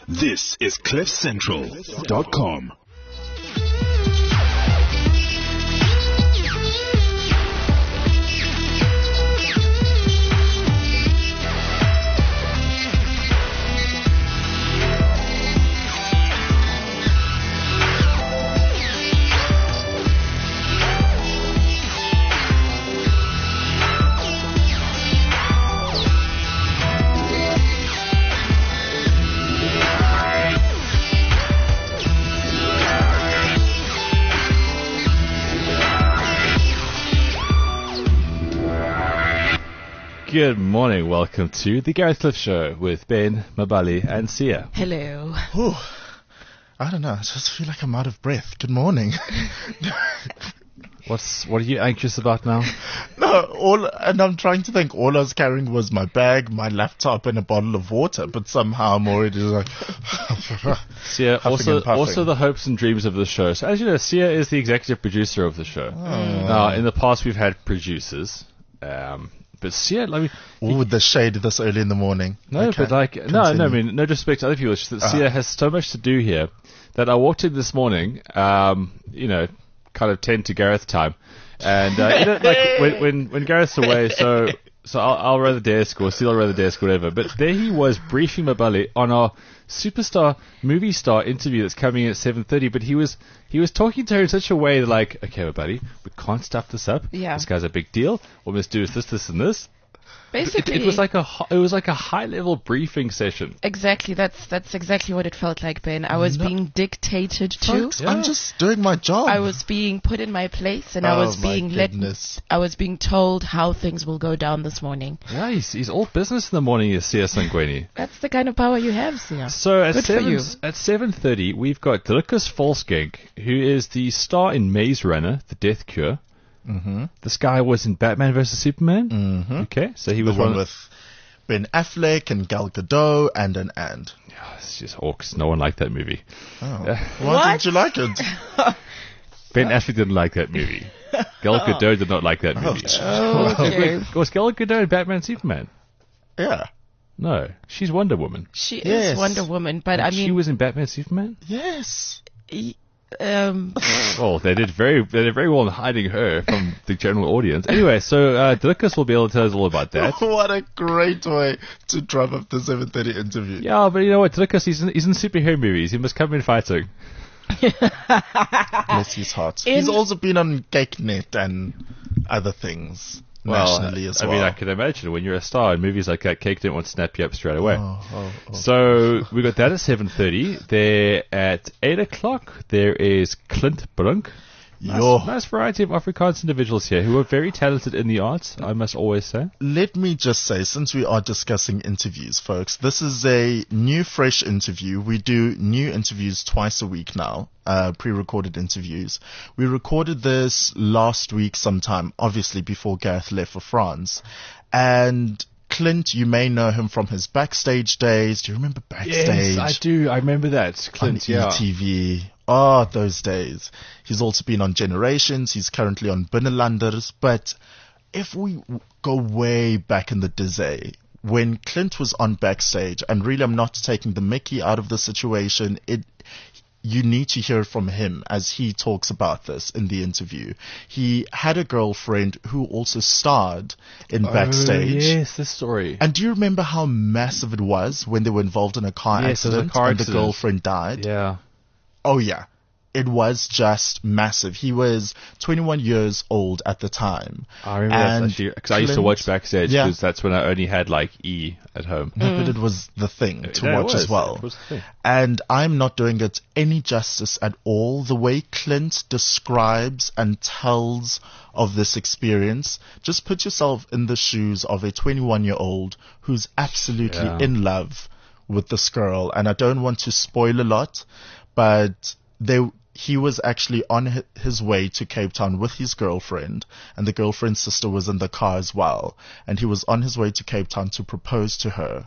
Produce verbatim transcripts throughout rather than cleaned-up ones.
This is cliff central dot com. Good morning, welcome to the Gareth Cliff Show with Ben, Mabali and Sia. Hello. Ooh, I don't know, I just feel like I'm out of breath. Good morning. What's What are you anxious about now? No, all, and I'm trying to think, all I was carrying was my bag, my laptop and a bottle of water, but somehow I'm already like... Sia, Huffing also, and puffing. also the hopes and dreams of the show. So as you know, Sia is the executive producer of the show. Oh. Now, in the past we've had producers, um... But Sia, I mean, Ooh, the shade this early in the morning. no, Okay, but like, no, no, I continue. mean, no disrespect to other people. It's just that Uh. Sia has so much to do here that I walked in this morning, um, you know, kind of ten to Gareth time, and uh, you know, like when when when Gareth's away, so so I'll, I'll row the desk or Sia will row the desk, whatever. But there he was briefing Mabali on our superstar movie star interview that's coming in at seven thirty. But he was he was talking to her in such a way that like, okay, Mabali, we can't stuff this up. Yeah. This guy's a big deal. What we must do is this, this, and this. It, Basically, it was like a hi- it was like a high level briefing session. exactly. That's that's exactly what it felt like, Ben. I was No. being dictated to. Folks, Yeah. I'm just doing my job. I was being put in my place, and I Oh, was my being let. goodness. I was being told how things will go down this morning. Yeah, he's, he's all business in the morning, is Sia Sangweni. That's the kind of power you have, Sia. So at Good for seven you. at seven thirty, we've got Dricus Volskenk, who is the star in Maze Runner: The Death Cure. Mm-hmm. This guy was in Batman versus Superman. Mm-hmm. Okay, so he The was one one. with Ben Affleck and Gal Gadot and an and. Oh, it's just hawks. No one liked that movie. Oh. Yeah. Why What? didn't you like it? Ben Affleck didn't like that movie. Gal Gadot did not like that movie. Oh, Okay. Was Gal Gadot in Batman Superman? yeah. No, she's Wonder Woman. She Yes. is Wonder Woman, but I she mean, was in Batman Superman. Yes. y- um, Well, they did very, they did very well in hiding her from the general audience. Anyway, so uh, Dricus will be able to tell us all about that. What a great way to drum up the seven thirty interview. Yeah, but you know what, Dricus, he's in, he's in superhero movies. He must come in fighting. Bless his heart. In- He's also been on Cakenet and other things nationally as I well. mean, I can imagine when you're a star in movies like that, Cake didn't want to snap you up straight away. Oh, oh, oh. So we got that at seven thirty. There at eight o'clock, there is Clint Brunk. Nice, Yo. nice variety of Afrikaans individuals here who are very talented in the arts, I must always say. Let me just say, since we are discussing interviews, folks, this is a new, fresh interview. We do new interviews twice a week now, uh, pre-recorded interviews. We recorded this last week sometime, obviously before Gareth left for France. And Clint, you may know him from his Backstage days. Do you remember Backstage? Yes, I do. I remember that. Clint, on yeah. E T V. Oh, those days. He's also been on Generations. He's currently on Binnenlanders. But if we w- go way back in the day, when Clint was on Backstage, and really I'm not taking the mickey out of the situation, it you need to hear from him as he talks about this in the interview. He had a girlfriend who also starred in Backstage. Oh, yes, this story. And do you remember how massive it was when they were involved in a car Yes, it was a accident car and the accident. girlfriend died? Yeah. Oh yeah. It was just massive. He was twenty-one years old at the time. I remember And that actually, because I used to Clint- watch Backstage, Yeah. because that's when I only had like E at home. No, but it was the thing to Yeah, it watch was. as well. It was the thing. And I'm not doing it any justice at all. The way Clint describes and tells of this experience, just put yourself in the shoes of a twenty-one year old who's absolutely Yeah. in love with this girl. And I don't want to spoil a lot, but they, he was actually on hi- his way to Cape Town with his girlfriend, and the girlfriend's sister was in the car as well. And he was on his way to Cape Town to propose to her.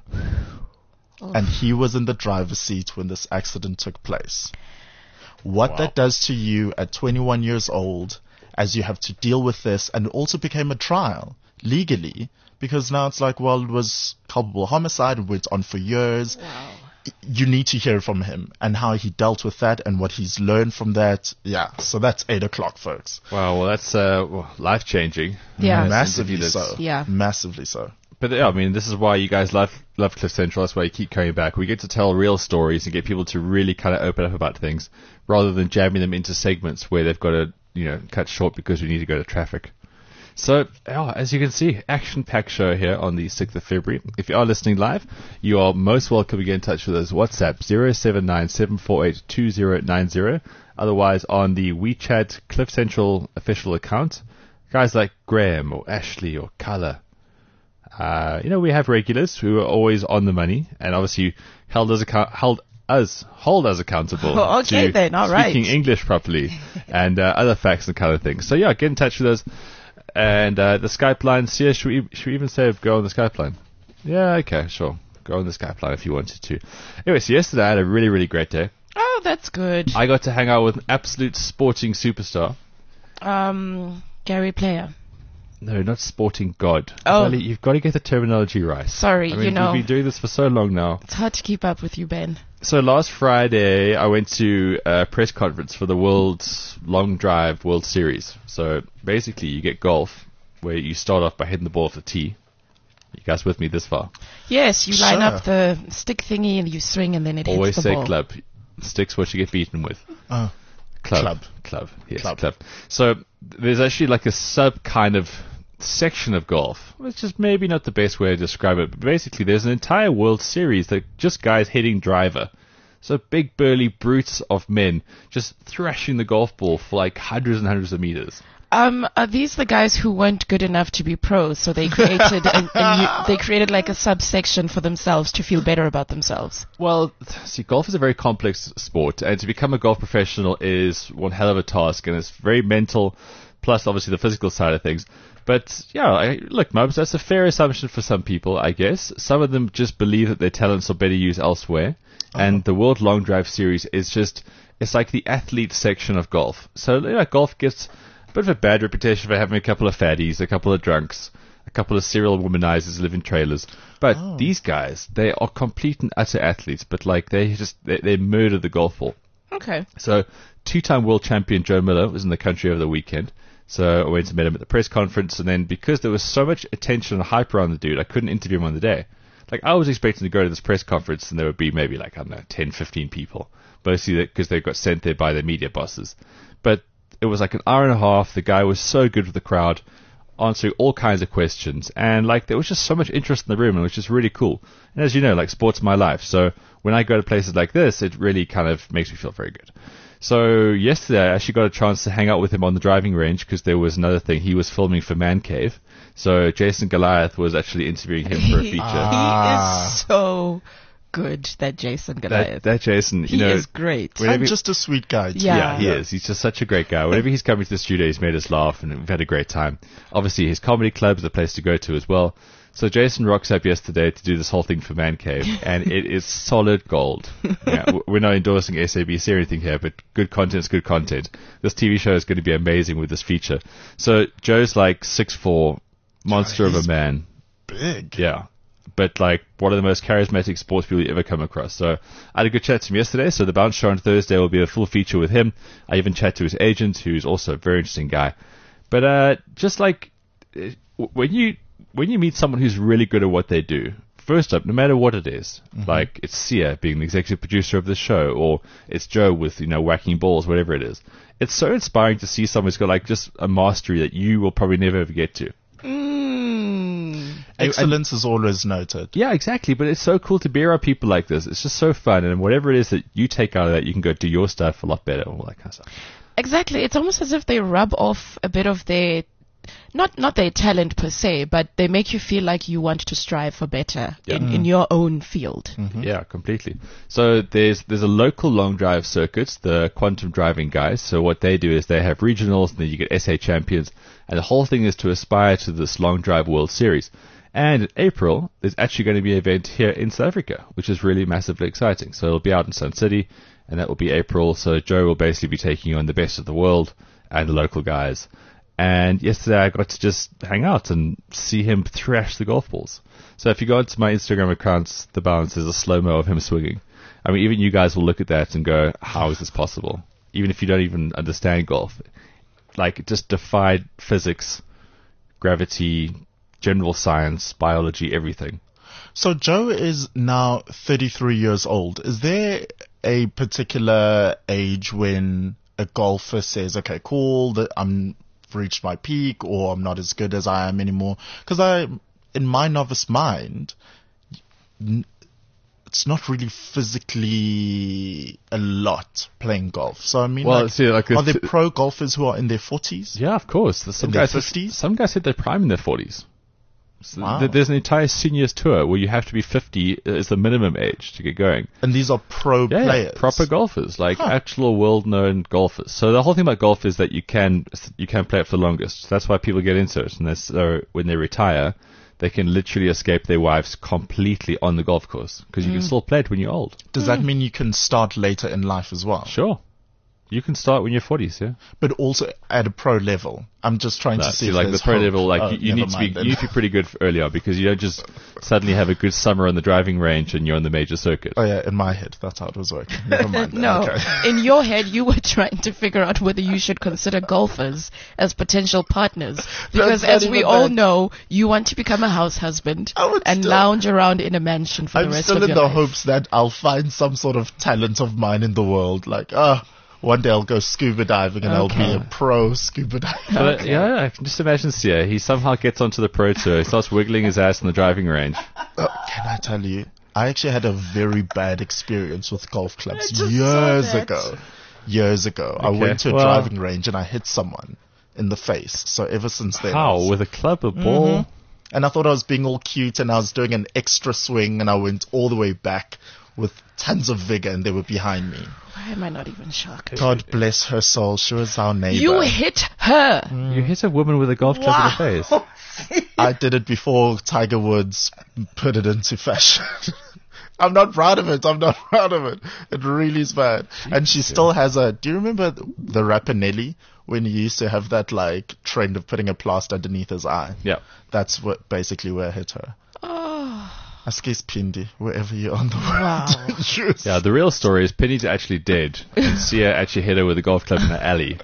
And he was in the driver's seat when this accident took place. What Wow. that does to you at twenty-one years old, as you have to deal with this, and it also became a trial legally, because now it's like, well, it was culpable homicide, it went on for years. wow. you need to hear from him and how he dealt with that and what he's learned from that. Yeah, so that's eight o'clock, folks. Wow, well, that's uh, well, life-changing. Yeah. Massively Interview so. that's- Yeah. Massively so. But yeah, I mean, this is why you guys love love Cliff Central. That's why you keep coming back. We get to tell real stories and get people to really kind of open up about things, rather than jamming them into segments where they've got to, you know, cut short because we need to go to traffic. So, oh, as you can see, action-packed show here on the sixth of February. If you are listening live, you are most welcome to get in touch with us. WhatsApp zero seven nine seven four eight two zero nine zero. Otherwise, on the WeChat Cliff Central official account, guys like Graham or Ashley or Carla. Uh, you know, we have regulars who are always on the money, and obviously held us account, held us, hold us accountable Oh, okay to then, all right. speaking English properly and uh, other facts and kind of things. So yeah, get in touch with us. And uh, the Skype line, see, should we, should we even say go on the Skype line? Yeah, okay, sure. Go on the Skype line if you wanted to. Anyway, so yesterday I had a really, really great day. Oh, that's good. I got to hang out with an absolute sporting superstar. Um, Gary Player. No, not sporting god. Oh. Riley, you've got to get the terminology right. Sorry, I mean, you know. we've been doing this for so long now. It's hard to keep up with you, Ben. So last Friday, I went to a press conference for the World's Long Drive World Series. So basically, you get golf, where you start off by hitting the ball off the tee. You guys with me this far? Yes, you line Sure. up the stick thingy and you swing and then it Always hits the say ball. club. Stick's what you get beaten with. Uh, Club. Club. Club. Yes, Club. club. So there's actually like a sub kind of section of golf, which is maybe not the best way to describe it, but basically there's an entire World Series that just guys hitting driver. So big burly brutes of men just thrashing the golf ball for like hundreds and hundreds of meters. Um, are these the guys who weren't good enough to be pros, so they created a, a new, they created like a subsection for themselves to feel better about themselves? Well, see, golf is a very complex sport, and to become a golf professional is one hell of a task, and it's very mental, plus obviously the physical side of things. But yeah, I, look, Mubs, that's a fair assumption for some people, I guess. Some of them just believe that their talents are better used elsewhere, and the World Long Drive Series is just, it's like the athlete section of golf. So, you know, golf gets a bit of a bad reputation for having a couple of fatties, a couple of drunks, a couple of serial womanizers live in trailers. But Oh. these guys, they are complete and utter athletes, but like they just, they, they murder the golf ball. Okay. So, two-time world champion Joe Miller was in the country over the weekend. So I went to meet him at the press conference, and then because there was so much attention and hype around the dude, I couldn't interview him on the day. Like, I was expecting to go to this press conference, and there would be maybe like, I don't know, ten, fifteen people. Mostly because they got sent there by their media bosses. But it was like an hour and a half. The guy was so good with the crowd, answering all kinds of questions. And like, there was just so much interest in the room, and it was just really cool. And as you know, like, sport's my life. So when I go to places like this, it really kind of makes me feel very good. So yesterday, I actually got a chance to hang out with him on the driving range because there was another thing. He was filming for Man Cave. So Jason Goliath was actually interviewing him for a feature. Ah. He is so good, that Jason that, Goliath. that Jason, you he know, is great. whenever- and just a sweet guy. Too. Yeah. yeah, he is. He's just such a great guy. Whenever he's coming to the studio, he's made us laugh, and we've had a great time. Obviously, his comedy club's the place to go to as well. So Jason rocks up yesterday to do this whole thing for Man Cave, and it is solid gold. Yeah, w- we're not endorsing S A B C or anything here, but good content is good content. This T V show is going to be amazing with this feature. So Joe's like six foot four, monster of a he's man. Big. Yeah. But like one of the most charismatic sports people you ever come across. So I had a good chat to him yesterday. So the Bounce Show on Thursday will be a full feature with him. I even chat to his agent, who's also a very interesting guy. But uh, just like uh, when you when you meet someone who's really good at what they do, first up, no matter what it is, like it's Sia being the executive producer of the show, or it's Joe with, you know, whacking balls, whatever it is. It's so inspiring to see someone who's got like just a mastery that you will probably never ever get to. Mm. Excellence is always noted. Yeah, exactly. But it's so cool to be around people like this. It's just so fun. And whatever it is that you take out of that, you can go do your stuff a lot better, all that kind of stuff. Exactly. It's almost as if they rub off a bit of their, not not their talent per se, but they make you feel like you want to strive for better Yeah. in, in your own field. Yeah, completely. So there's there's a local long drive circuit, the Quantum Driving guys. So what they do is they have regionals, and then you get S A champions, and the whole thing is to aspire to this Long Drive World Series. And in April, there's actually going to be an event here in South Africa, which is really massively exciting. So it'll be out in Sun City, and that will be April. So Joe will basically be taking on the best of the world and the local guys. And yesterday I got to just hang out and see him thrash the golf balls. So if you go onto my Instagram accounts, The Bounce, there's a slow-mo of him swinging. I mean, even you guys will look at that and go, how is this possible? Even if you don't even understand golf. Like, it just defied physics, gravity, general science, biology, everything. So Joe is now thirty-three years old. Is there a particular age when a golfer says, okay, cool, that I'm reached my peak, or I'm not as good as I am anymore? Because I, in my novice mind, n- it's not really physically a lot playing golf. So I mean, Well, like, see, like are if- there pro golfers who are in their forties? Yeah, of course. Some In their guys, fifties? some guys hit their prime in their forties. So Wow. th- There's an entire seniors tour where you have to be fifty as the minimum age to get going. And these are pro Yeah, yeah, players. proper golfers, like Huh. actual world-known golfers. So the whole thing about golf is that you can you can play it for the longest. That's why people get into it, and that's, so when they retire, they can literally escape their wives completely on the golf course because you can still play it when you're old. Does that mean you can start later in life as well? Sure, you can start when you're forties. Yeah. But also at a pro level. I'm just trying No, to see see, if like the there's pro hope. level, like Oh, you, you never need to be mind then. you need to be pretty good earlier because you don't just suddenly have a good summer on the driving range and you're on the major circuit. Oh yeah, in my head, that's how it was working. Never mind. then. No, Okay. in your head, you were trying to figure out whether you should consider golfers as potential partners. Because not as we even all that. know, you want to become a house husband I would and still- lounge around in a mansion for I'm the rest still of in your the life. hopes that I'll find some sort of talent of mine in the world. Like, ah, one day I'll go scuba diving and I'll be Okay. a pro scuba diver. But uh, yeah, I can just imagine Sia. He somehow gets onto the pro tour, he starts wiggling his ass in the driving range. Oh, can I tell you? I actually had a very bad experience with golf clubs I just saw years that. ago. Years ago, I Okay, went to a well- driving range and I hit someone in the face. So ever since then, I How? was- With a club, a ball? and I thought I was being all cute and I was doing an extra swing and I went all the way back with tons of vigor and they were behind me. Why am I not even shocked? God bless her soul. She was our neighbor. You hit her. You hit a woman with a golf club in the face. I did it before Tiger Woods put it into fashion. I'm not proud of it. I'm not proud of it. It really is bad. And she still has a, do you remember the rapper Nelly? When he used to have that like trend of putting a plaster underneath his eye. Yeah. That's what basically where I hit her. Oh, Askes Pindi, wherever you're on the world. wow. Yes. Yeah, the real story is Penny's actually dead. And Sia actually hit her with a golf club in the alley.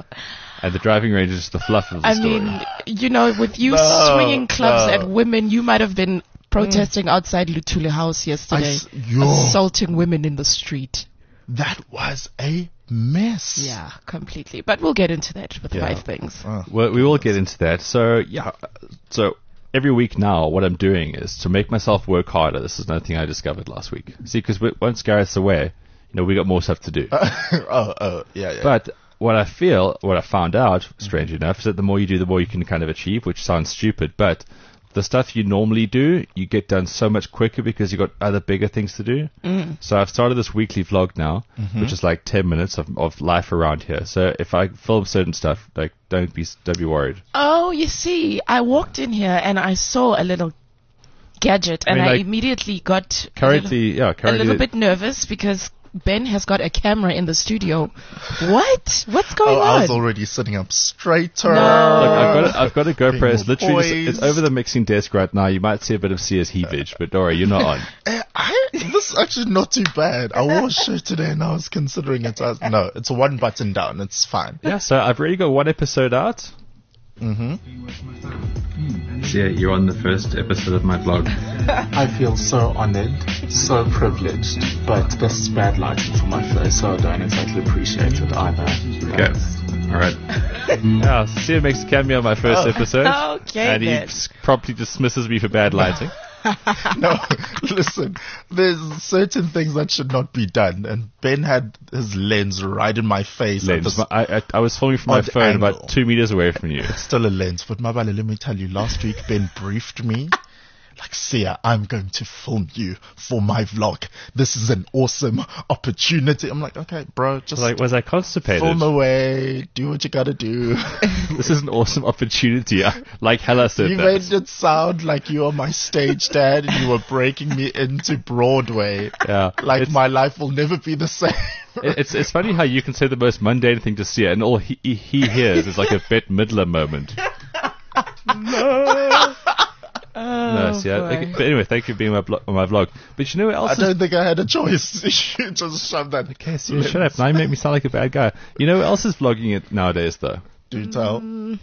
And the driving range is just the fluff of the I story. mean, you know, with you No, swinging clubs no. at women, you might have been protesting outside Lutule House yesterday, s- yo. assaulting women in the street. That was a mess. Yeah, completely. But we'll get into that with Yeah. five things. Oh. Well, we will get into that. So, yeah. So, every week now, what I'm doing is to make myself work harder. This is another thing I discovered last week. See, because once Gareth's away, you know, we got more stuff to do. oh, oh, yeah, yeah. But what I feel, what I found out, strange enough, is that the more you do, the more you can kind of achieve, which sounds stupid. But the stuff you normally do, you get done so much quicker because you've got other bigger things to do. Mm. So I've started this weekly vlog now, Mm-hmm. which is like ten minutes of, of life around here. So if I film certain stuff, like don't be don't be worried. Oh, you see, I walked in here and I saw a little gadget, and I, mean, like, immediately got a Currently, little, yeah, a currently little bit nervous because Ben has got a camera in the studio. What? What's going oh, on? I was already sitting up straighter. No. Look, I've got a, I've got a GoPro. Being It's more literally just, it's poised. over the mixing desk right now. You might see a bit of Sia's heavage, but don't worry, you're not on. Eh, I, this is actually not too bad. I wore a shirt today and I was considering it as, no, it's a one button down. It's fine. Yeah, so I've already got one episode out. Mm-hmm. So yeah, you're on the first episode of my vlog. I feel so honored, so privileged, but this is bad lighting for my face, so I don't exactly appreciate it either. Okay. All right. Yeah, so Sia makes a cameo on my first episode. Okay, And he then. s- promptly dismisses me for bad lighting. No, listen, there's certain things that should not be done. And Ben had his lens right in my face. at Lens. this- My- I, I, I was filming from my Odd phone angle. about two meters away from you. Still a lens. But Mabale, let me tell you, last week Ben briefed me. Like, Sia, I'm going to film you for my vlog. This is an awesome opportunity. I'm like, okay, bro, just Like, was I constipated? film away. Do what you gotta do. This is an awesome opportunity. I- Like Hella said You that. made it sound like you were my stage dad and you were breaking me into Broadway. Yeah. Like It's- my life will never be the same. It- It's it's funny how you can say the most mundane thing to Sia, and all he he, he hears is like a Bette Midler moment. No, Sia, yeah. boy. Okay, but anyway, thank you for being on my, blo- on my vlog. But you know what else I is... don't think I had a choice. You just shoved that. Okay, so shut up. Now you make me sound like a bad guy. You know what else is vlogging it nowadays, though? Do tell.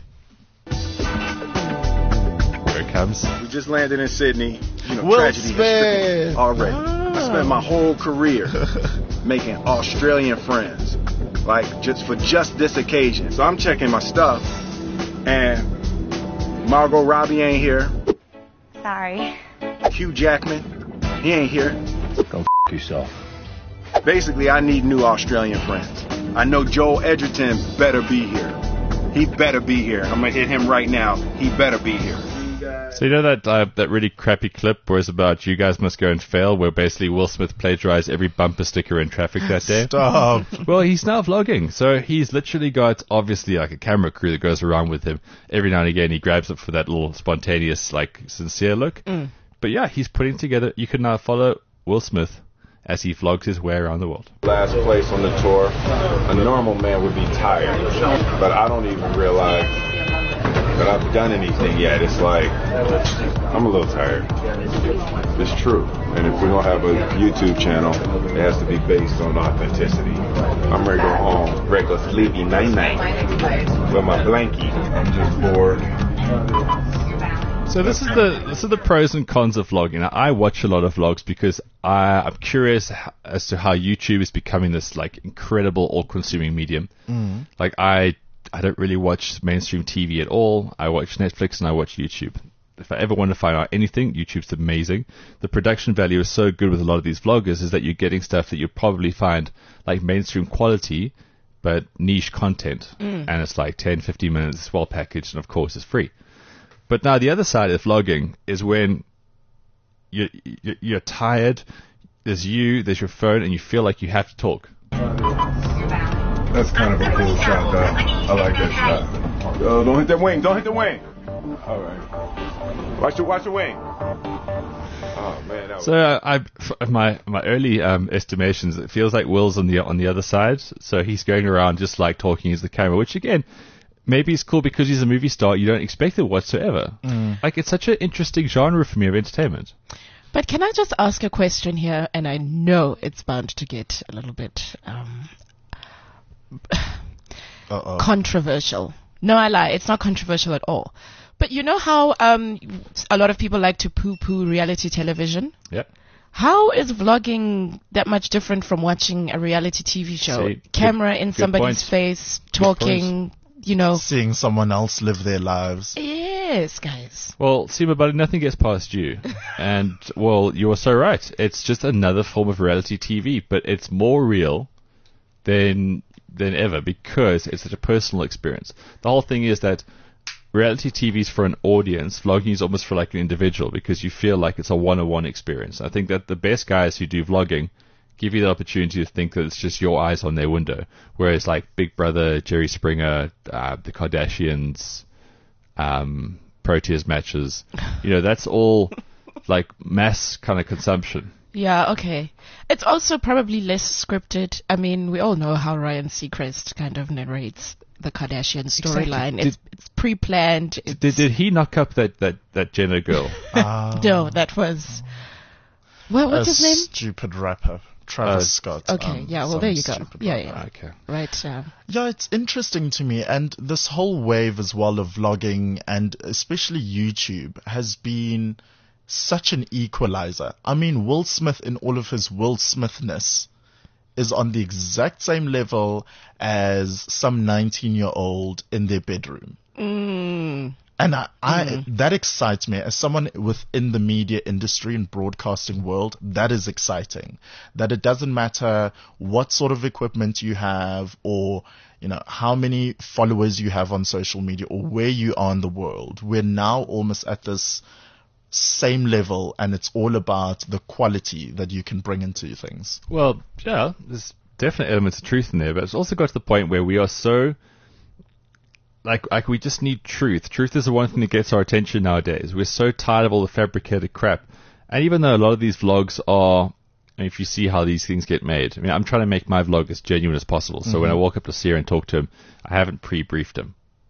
Here it comes. We just landed in Sydney. You know, Will tragedy has stricken Smith. already. I spent my whole career making Australian friends, like just for just this occasion. So I'm checking my stuff, and Margot Robbie ain't here. Sorry. Hugh Jackman, he ain't here. Go f*** yourself. Basically, I need new Australian friends. I know Joel Edgerton better be here. He better be here. I'm gonna hit him right now. He better be here. So you know that uh, that really crappy clip where it's about you guys must go and fail, where basically Will Smith plagiarized every bumper sticker in traffic that day? Stop. Well, he's now vlogging, so he's literally got obviously like a camera crew that goes around with him. Every now and again he grabs it for that little spontaneous, like, sincere look. Mm. But yeah, he's putting together, you can now follow Will Smith as he vlogs his way around the world. Last place on the tour, a normal man would be tired, but I don't even realize that I've done anything yet. It's like, I'm a little tired. It's true. And if we're going to have a YouTube channel, it has to be based on authenticity. I'm ready to go home, break a sleepy night-night with my blankie. I'm just bored. So this is the this is the pros and cons of vlogging. Now, I watch a lot of vlogs because I, I'm curious h- as to how YouTube is becoming this like incredible all-consuming medium. Mm. Like I I don't really watch mainstream T V at all. I watch Netflix and I watch YouTube. If I ever want to find out anything, YouTube's amazing. The production value is so good with a lot of these vloggers is that you're getting stuff that you probably find like mainstream quality, but niche content. Mm. And it's like ten, fifteen minutes, well packaged, and of course it's free. But now the other side of vlogging is when you're, you're, you're tired, there's you, there's your phone, and you feel like you have to talk. That's kind of a cool shot, though. I like that shot. Uh, don't hit that wing. Don't hit the wing. All right. Watch the, watch the wing. Oh, man. That was... So uh, I, f- my my early um, estimations, it feels like Will's on the on the other side. So he's going around just like talking as the camera, which again, maybe it's cool because he's a movie star. You don't expect it whatsoever. Mm. Like it's such an interesting genre for me of entertainment. But can I just ask a question here? And I know it's bound to get a little bit um, Uh-oh. controversial. No, I lie. It's not controversial at all. But you know how um, a lot of people like to poo-poo reality television? Yep. How is vlogging that much different from watching a reality T V show? See, Camera good- in good somebody's point. face, talking, you know. Seeing someone else live their lives. Yes, guys. Well, see, my buddy, nothing gets past you. And, well, you are so right. It's just another form of reality T V, but it's more real than than ever because it's such a personal experience. The whole thing is that reality T V is for an audience. Vlogging is almost for like an individual because you feel like it's a one-on-one experience. I think that the best guys who do vlogging give you the opportunity to think that it's just your eyes on their window. Whereas like Big Brother, Jerry Springer, uh, the Kardashians, um, Proteas matches, you know, that's all like mass kind of consumption. Yeah, okay. It's also probably less scripted. I mean, we all know how Ryan Seacrest kind of narrates the Kardashian storyline. Exactly. It's, it's pre-planned. It's, Did, did he knock up that, that, that Jenner girl? Ah, No, that was... What, what's a his name? Stupid rapper. Travis Uh, Scott. Okay, um, yeah, well, some there you go. stupid Yeah, rapper. yeah. Okay. Right, yeah. Yeah, it's interesting to me, and this whole wave as well of vlogging and especially YouTube has been such an equalizer. I mean, Will Smith in all of his Will Smithness is on the exact same level as some nineteen-year-old in their bedroom. Mm. And I, I that excites me as someone within the media industry and broadcasting world. That is exciting. That it doesn't matter what sort of equipment you have, or you know how many followers you have on social media, or where you are in the world. We're now almost at this same level, and it's all about the quality that you can bring into things. Well, yeah, there's definite elements of truth in there, but it's also got to the point where we are so, like, like we just need truth. Truth is the one thing that gets our attention nowadays. We're so tired of all the fabricated crap. And even though a lot of these vlogs are, I mean, if you see how these things get made, I mean, I'm trying to make my vlog as genuine as possible. So when I walk up to Sierra and talk to him, I haven't pre-briefed him.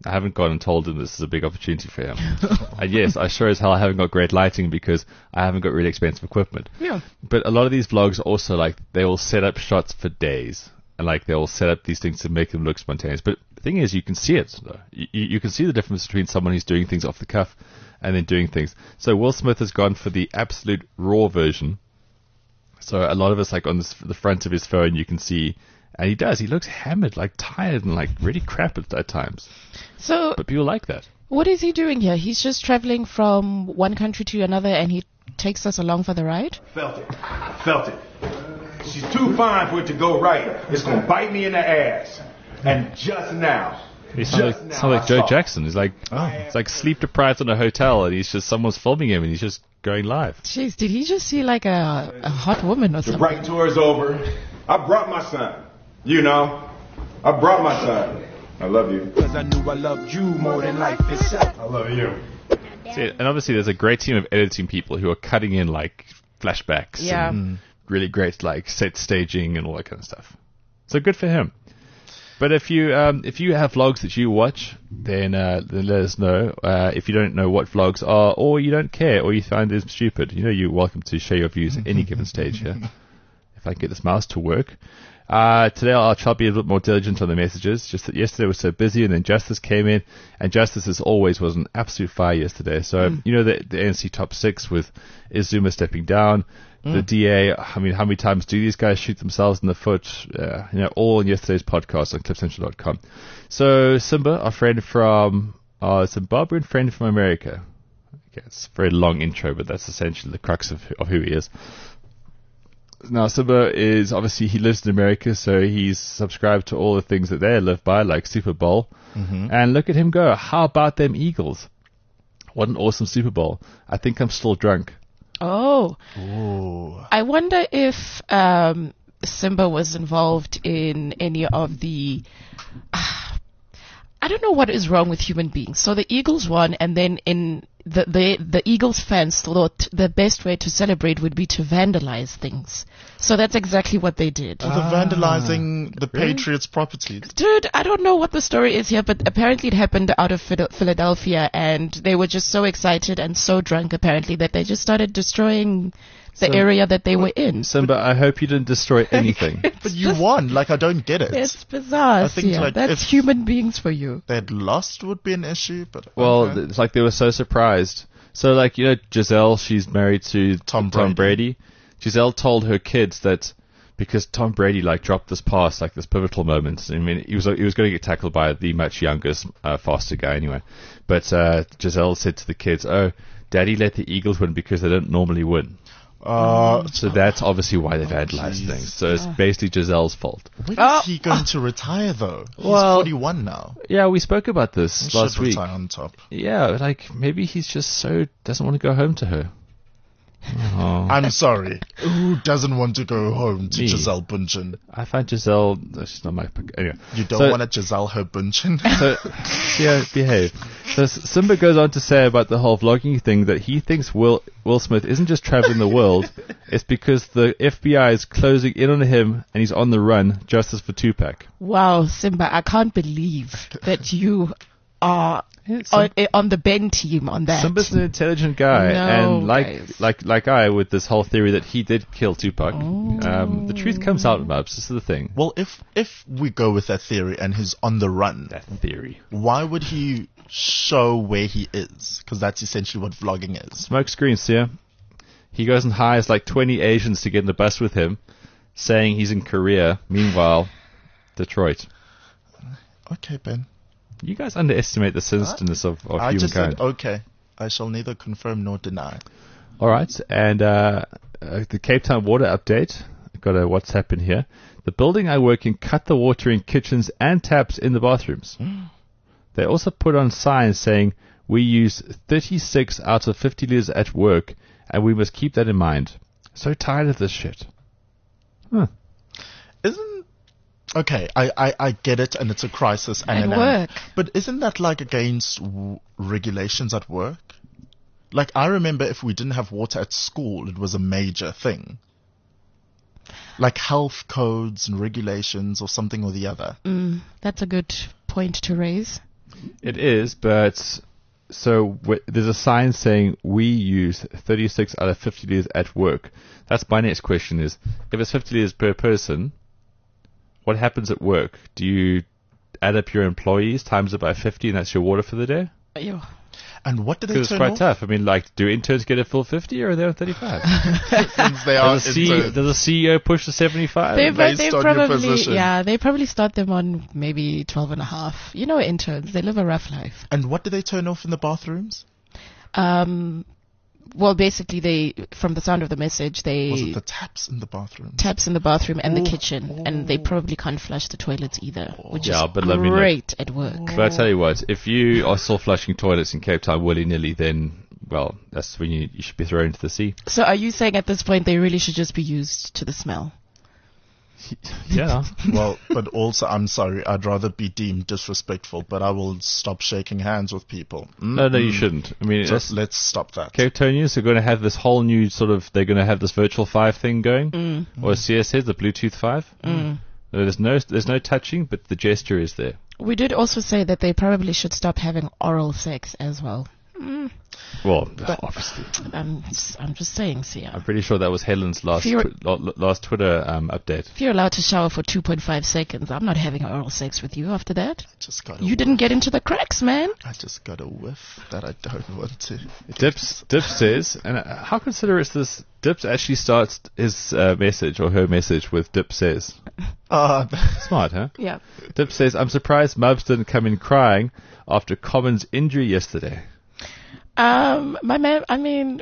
I haven't gone and told him this is a big opportunity for him. And yes, I sure as hell haven't got great lighting because I haven't got really expensive equipment. Yeah. But a lot of these vlogs also, like, they will set up shots for days. And, like, they'll set up these things to make them look spontaneous. But the thing is, you can see it, though. You, you can see the difference between someone who's doing things off the cuff and then doing things. So Will Smith has gone for the absolute raw version. So a lot of us, like, on this, the front of his phone, you can see... And he does. He looks hammered, like tired and like really crap at, at times. So, but people like that. What is he doing here? He's just traveling from one country to another, and he takes us along for the ride. Felt it. Felt it. She's too fine for it to go right. It's gonna bite me in the ass. And just now. He sounds like, sound like Joe Jackson. He's like, oh, it's like sleep deprived in a hotel, and he's just someone's filming him, and he's just going live. Jeez, did he just see like a, a hot woman or something? The right tour is over. I brought my son. You know, I brought my son. I love you. Because I knew I loved you more than life itself. I love you. See, and obviously there's a great team of editing people who are cutting in like flashbacks yeah. and really great like set staging and all that kind of stuff. So good for him. But if you um, if you have vlogs that you watch, then, uh, then let us know. Uh, if you don't know what vlogs are, or you don't care, or you find them stupid, you know you're welcome to share your views at any given stage here. If I can get this mouse to work. Uh, today I'll try to be a little more diligent on the messages. Just that yesterday was so busy, and then Justice came in, and Justice as always was an absolute fire yesterday. So mm. you know the the A N C top six with Izuma stepping down, mm. the D A. I mean, how many times do these guys shoot themselves in the foot? Uh, you know, all in yesterday's podcast on cliff central dot com. So Simba, our friend from our Zimbabwean friend from America. Okay, it's a very long intro, but that's essentially the crux of of who he is. Now, Simba is, obviously, he lives in America, so he's subscribed to all the things that they live by, like Super Bowl. Mm-hmm. And look at him go. How about them Eagles? What an awesome Super Bowl. I think I'm still drunk. Oh. Ooh. I wonder if um, Simba was involved in any of the... Uh, I don't know what is wrong with human beings. So the Eagles won, and then in the, the the Eagles fans thought the best way to celebrate would be to vandalize things. So that's exactly what they did. So ah, they're vandalizing the really? Patriots' properties. Dude, I don't know what the story is here, but apparently it happened out of Philadelphia, and they were just so excited and so drunk, apparently, that they just started destroying the so, area that they were in. Simba, I hope you didn't destroy anything. But you won. Like, I don't get it. It's bizarre. I think yeah, like that's human beings for you. They'd lost would be an issue, but... Well, okay. It's like they were so surprised. So, like, you know, Giselle, she's married to Tom Brady. Tom Brady. Giselle told her kids that because Tom Brady, like, dropped this pass, like, this pivotal moment. I mean, he was he was going to get tackled by the much younger, uh, faster guy anyway. But uh, Giselle said to the kids, oh, Daddy let the Eagles win because they don't normally win. Uh, so that's obviously why they vandalized oh, things. So it's basically Giselle's fault. When oh. is he going to retire, though? He's well, forty-one now. Yeah, we spoke about this he last should week. Retire on top. Yeah, like maybe he's just so doesn't want to go home to her. Oh. I'm sorry. Who doesn't want to go home to Me. Giselle Bundchen? I find Giselle. She's not my. Anyway, you don't so, want to Giselle her Bundchen? So, yeah, behave. So Simba goes on to say about the whole vlogging thing that he thinks Will Will Smith isn't just traveling the world. It's because the F B I is closing in on him and he's on the run. Justice for Tupac. Wow, Simba, I can't believe that you are on, on the Ben team on that. Simba's an intelligent guy, no, and like guys. like like I with this whole theory that he did kill Tupac. Oh. Um, the truth comes out, Mubs. This is the thing. Well, if if we go with that theory and he's on the run, that theory, why would he show where he is? Because that's essentially what vlogging is. Smoke screens, yeah. He goes and hires like twenty Asians to get in the bus with him, saying he's in Korea. Meanwhile, Detroit. Okay, Ben. You guys underestimate the sinisterness of, of I humankind. just said, okay. I shall neither confirm nor deny. All right. And uh, uh, the Cape Town water update. I've got a WhatsApp in here. The building I work in cut the water in kitchens and taps in the bathrooms. They also put on signs saying, we use thirty-six out of fifty liters at work, and we must keep that in mind. So tired of this shit. Huh. Isn't... Okay, I, I, I get it, and it's a crisis. And at work. But isn't that like against w- regulations at work? Like, I remember if we didn't have water at school, it was a major thing. Like health codes and regulations or something or the other. Mm, that's a good point to raise. It is, but so w- there's a sign saying we use thirty-six out of fifty litres at work. That's my next question is, if it's fifty litres per person, what happens at work? Do you add up your employees, times it by fifty, and that's your water for the day? Ew. And what do they Because it's turn quite off? tough. I mean, like, do interns get a full fifty, or are they on thirty-five? Since they are Does the, C- interns. does the C E O push the seventy-five? They, based they on your probably, position. yeah, they probably start them on maybe twelve and a half. You know, interns, they live a rough life. And what do they turn off in the bathrooms? Um, well, basically, they, from the sound of the message, they Was it the taps in the bathroom? taps in the bathroom and Oh, the kitchen, and they probably can't flush the toilets either, which Yeah, is but let me look. great at work. But I tell you what, if you are still flushing toilets in Cape Town willy-nilly, then, well, that's when you, you should be thrown into the sea. So, are you saying at this point they really should just be used to the smell? Yeah. Well, but also, I'm sorry, I'd rather be deemed disrespectful, but I will stop shaking hands with people. Mm, No, no, you mm. shouldn't. I mean, Just that's- let's stop that. Cape Townians are going to have this whole new sort of, they're going to have this virtual five thing going, Mm. or C S S, the Bluetooth five. Mm. There's no, there's no touching, but the gesture is there. We did also say that they probably should stop having oral sex as well. Mm. Well, obviously. I'm, just- I'm just saying, Sia. I'm pretty sure that was Helen's last If you're- twi- lo- last Twitter um, update. If you're allowed to shower for two point five seconds, I'm not having oral sex with you after that. Just got a You didn't get into the cracks, man. I just got a whiff that I don't want to. Dips, Dips says, and uh, how considerate is this? Dips actually starts his uh, message or her message with Dip says. Ah, Smart, huh? Yeah. Dip says, I'm surprised Mubs didn't come in crying after Common's injury yesterday. Um, my man, I mean,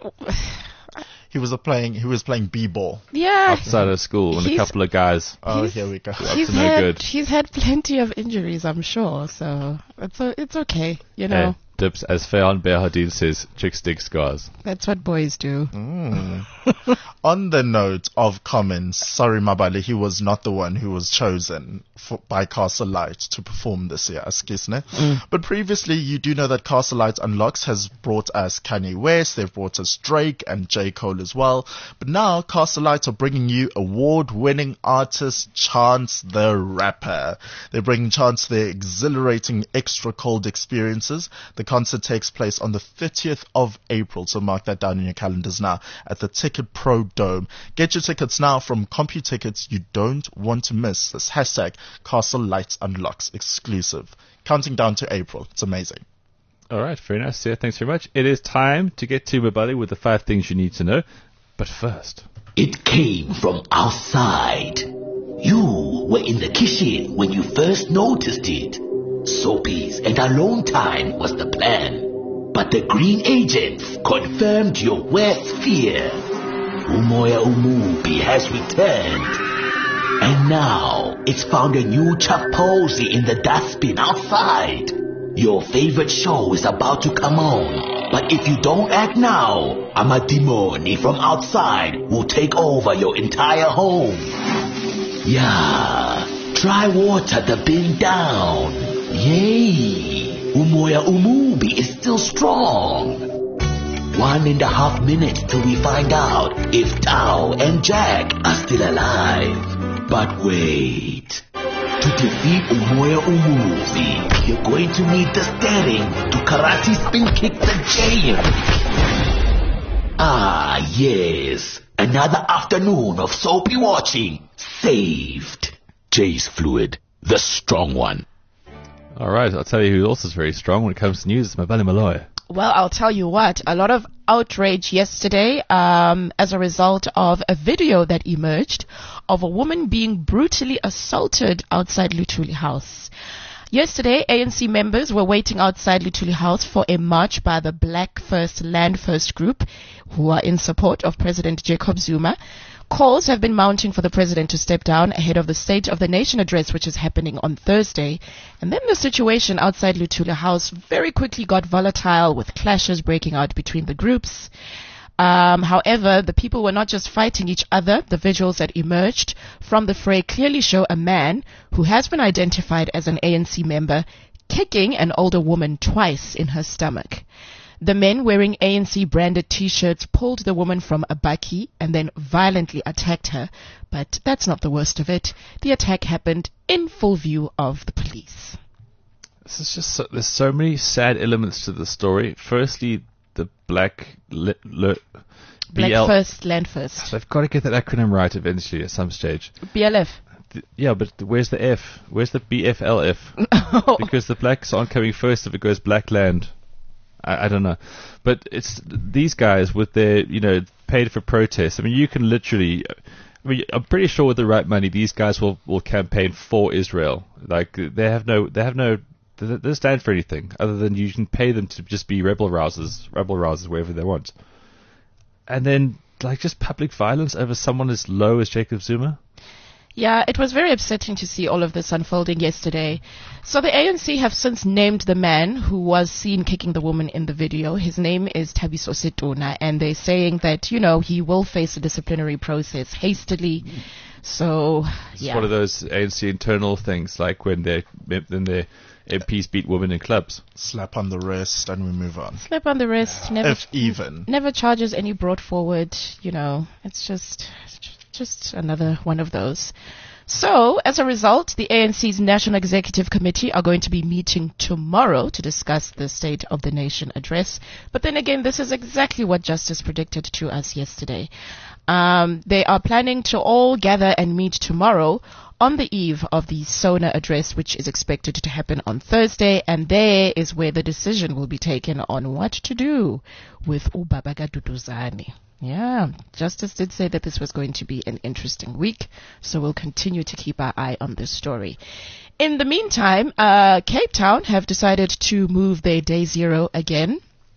he was a playing. He was playing b-ball. yeah. Outside of school and a He's- couple of guys. Oh, He's- here we go. He's to no had, good. he's had plenty of injuries, I'm sure, so it's o- it's okay, you know. Hey, Dips, as Feyan Behardin says, chicks dig scars. That's what boys do. Mm. On the note of comments, sorry Mabale, he was not the one who was chosen for, by Castle Light to perform this year, Skisne. Mm. But previously, you do know that Castle Light Unlocks has brought us Kanye West, they've brought us Drake and J. Cole as well. But now, Castle Light are bringing you award-winning artist Chance the Rapper. They're bringing Chance their exhilarating extra cold experiences. The concert takes place on the thirtieth of April, so mark that down in your calendars now, at the Ticket Pro Dome. Get your tickets now from CompuTickets. You don't want to miss this hashtag Castle Lights Unlocks exclusive. Counting down to April. It's amazing. All right, very nice. Yeah, thanks very much. It is time to get to Mabali with the five things you need to know. But first, it came from outside. You were in the kitchen when you first noticed it. Soapies and alone time was the plan. But the green agents confirmed your worst fear. Umoya Umubi has returned. And now it's found a new chaposi in the dustbin outside. Your favorite show is about to come on. But if you don't act now, Amadimoni from outside will take over your entire home. Yeah, try water the bin down. Yay! Umoya Umubi is still strong. One and a half minutes till we find out if Tao and Jack are still alive. But wait. To defeat Umoya Umubi, you're going to need the steering to karate spin kick the giant. Ah, yes. Another afternoon of soapy watching. Saved. Jay's Fluid, the strong one. all right, I'll tell you who else is very strong when it comes to news. It's Mabali Malloy. Well, I'll tell you what, a lot of outrage yesterday um, as a result of a video that emerged of a woman being brutally assaulted outside Luthuli House. Yesterday, A N C members were waiting outside Luthuli House for a march by the Black First Land First group, who are in support of President Jacob Zuma. Calls have been mounting for the president to step down ahead of the State of the Nation address, which is happening on Thursday. And then the situation outside Luthuli House very quickly got volatile, with clashes breaking out between the groups. Um, however, the people were not just fighting each other. The visuals that emerged from the fray clearly show a man who has been identified as an A N C member kicking an older woman twice in her stomach. The men wearing A N C branded t-shirts pulled the woman from a bakkie and then violently attacked her. But that's not the worst of it. The attack happened in full view of the police. This is just so, there's so many sad elements to the story. Firstly, the black li, li, Black B L first, land first. They've got to get that acronym right eventually at some stage. B L F. Th- Yeah, but where's the F? Where's the B F L F? Because the blacks aren't coming first if it goes black land. I, I don't know. But it's these guys with their, you know, paid for protests. I mean, you can literally... I mean, I'm pretty sure with the right money, these guys will, will campaign for Israel. Like, they have no... They have no... They they don't stand for anything other than you can pay them to just be rebel rousers, rebel rousers wherever they want. And then, like, just public violence over someone as low as Jacob Zuma? Yeah, it was very upsetting to see all of this unfolding yesterday. So the A N C have since named the man who was seen kicking the woman in the video. His name is Thabiso Setona, and they're saying that, you know, he will face a disciplinary process hastily. So, It's yeah. one of those A N C internal things, like when their when their M Ps beat women in clubs. Slap on the wrist and we move on. Slap on the wrist. Never, If even. never charges any brought forward. You know, it's just, it's ju- just another one of those. So, as a result, the A N C's National Executive Committee are going to be meeting tomorrow to discuss the State of the Nation address. But then again, this is exactly what Justice predicted to us yesterday. Um, they are planning to all gather and meet tomorrow on the eve of the SONA address, which is expected to happen on Thursday, and there is where the decision will be taken on what to do with Ubabaga Duduzane. Yeah, Justice did say that this was going to be an interesting week, so we'll continue to keep our eye on this story. In the meantime, uh, Cape Town have decided to move their day zero again.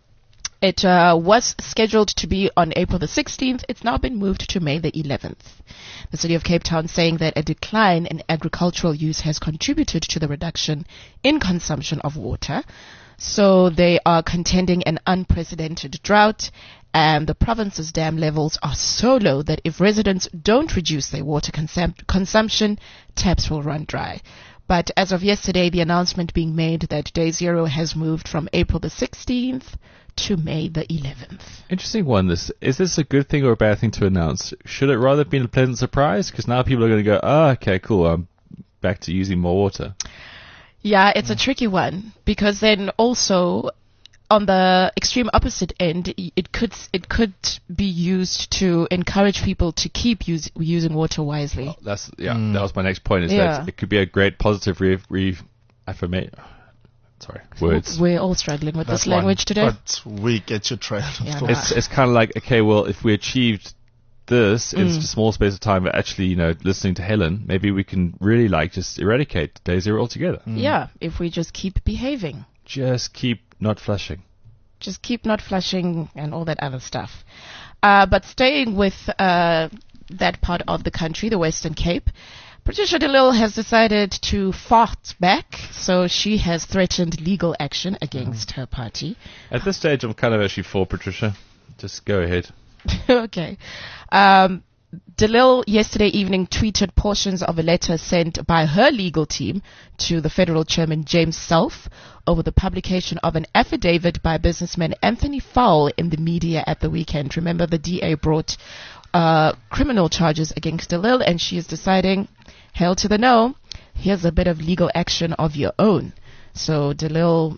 It uh, was scheduled to be on April the sixteenth. It's now been moved to May the eleventh. The city of Cape Town saying that a decline in agricultural use has contributed to the reduction in consumption of water. So they are contending an unprecedented drought, and the province's dam levels are so low that if residents don't reduce their water consum- consumption, taps will run dry. But as of yesterday, the announcement being made that day zero has moved from April the sixteenth to May the eleventh. Interesting one. This is this a good thing or a bad thing to announce? Should it rather have been a pleasant surprise? Because now people are going to go, oh, okay, cool, I'm back to using more water. Yeah, it's a tricky one, because then also on the extreme opposite end, y- it could it could be used to encourage people to keep use, using water wisely. That's yeah. That was my next point. Is Yeah. that it could be a great positive re, re affirmation. Sorry, words. We're all struggling with That's this language one, today. But we get your trail of Yeah, thought. It's it's kind of like, okay, well, if we achieved this in Mm. a small space of time, but actually, you know, listening to Helen, maybe we can really like just eradicate day zero altogether. Yeah, if we just keep behaving. Just keep not flushing. Just keep not flushing and all that other stuff. Uh, but staying with uh, that part of the country, the Western Cape, Patricia de Lille has decided to fight back, so she has threatened legal action against her party. At this stage, I'm kind of actually for Patricia. Just go ahead. Okay. Um, de Lille yesterday evening tweeted portions of a letter sent by her legal team to the federal chairman James Self over the publication of an affidavit by businessman Anthony Fowle in the media at the weekend. Remember, the D A brought uh, criminal charges against de Lille, and she is deciding, hell to the no, here's a bit of legal action of your own. So de Lille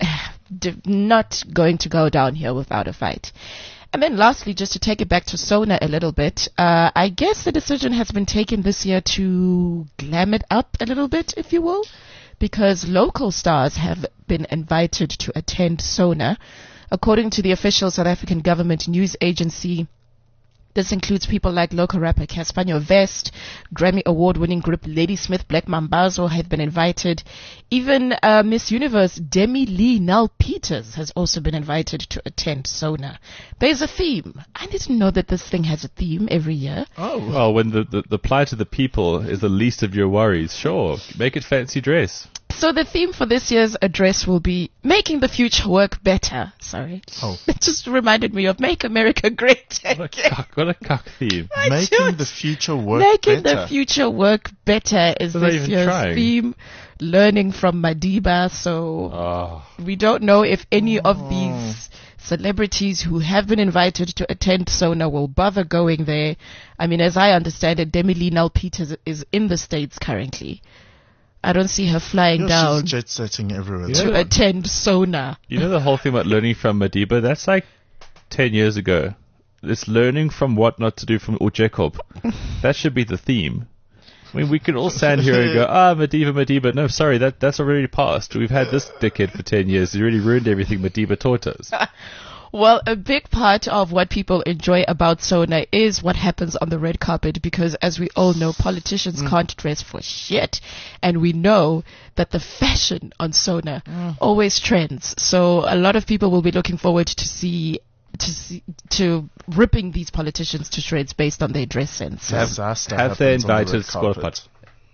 d- not going to go down here without a fight. And then lastly, just to take it back to SONA a little bit, uh, I guess the decision has been taken this year to glam it up a little bit, if you will, because local stars have been invited to attend SONA. According to the official South African government news agency, this includes people like local rapper Caspanyo Vest, Grammy award-winning group Ladysmith Black Mambazo have been invited. Even uh, Miss Universe Demi Lee Nell Peters has also been invited to attend SONA. There's a theme. I didn't know that this thing has a theme every year. Oh, Well, when the, the, the plight of the people is the least of your worries, sure, make it fancy dress. So the theme for this year's address will be making the future work better. Sorry. Oh. It just reminded me of Make America Great What a Again. cuck, what a cuck theme. I making just- the future work Making better. the future work better is They're not this even year's trying. theme. Learning from Madiba. So Oh, we don't know if any of these celebrities who have been invited to attend SONA will bother going there. I mean, as I understand it, Demi Lee Nell Peters is in the States currently. I don't see her flying Yeah, down she's jet setting everywhere. to attend Sona. You know the whole thing about learning from Madiba? That's like ten years ago. It's learning from what not to do from Ujakob. That should be the theme. I mean, we can all stand here and go, ah, Madiba, Madiba. No, sorry, that that's already passed. We've had this dickhead for ten years. He really ruined everything Madiba taught us. Well, a big part of what people enjoy about Sona is what happens on the red carpet, because as we all know, politicians mm. can't dress for shit. And we know that the fashion on Sona mm. always trends. So a lot of people will be looking forward to see to see, to ripping these politicians to shreds based on their dress sense. Have, have they invited Skolpat?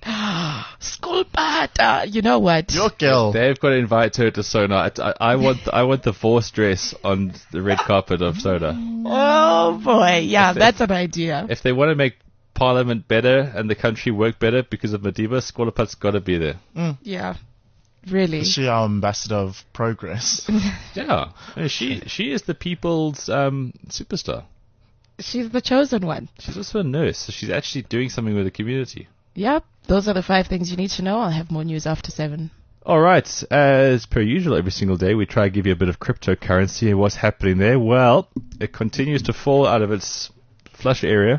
Skolpat, you know what? Your girl. They've got to invite her to Sona. I, I want I want the Vorst dress on the red carpet of Sona. Oh boy, yeah, if that's they, an idea. If they want to make Parliament better and the country work better because of Madiba, Skolpat's got to be there. Mm. Yeah, really. Is she our ambassador of progress? Yeah, I mean, she she is the people's um, superstar. She's the chosen one. She's also a nurse, so she's actually doing something with the community. Yep, those are the five things you need to know. I'll have more news after seven. All right, as per usual, every single day we try to give you a bit of cryptocurrency and what's happening there. Well, it continues to fall out of its flush area.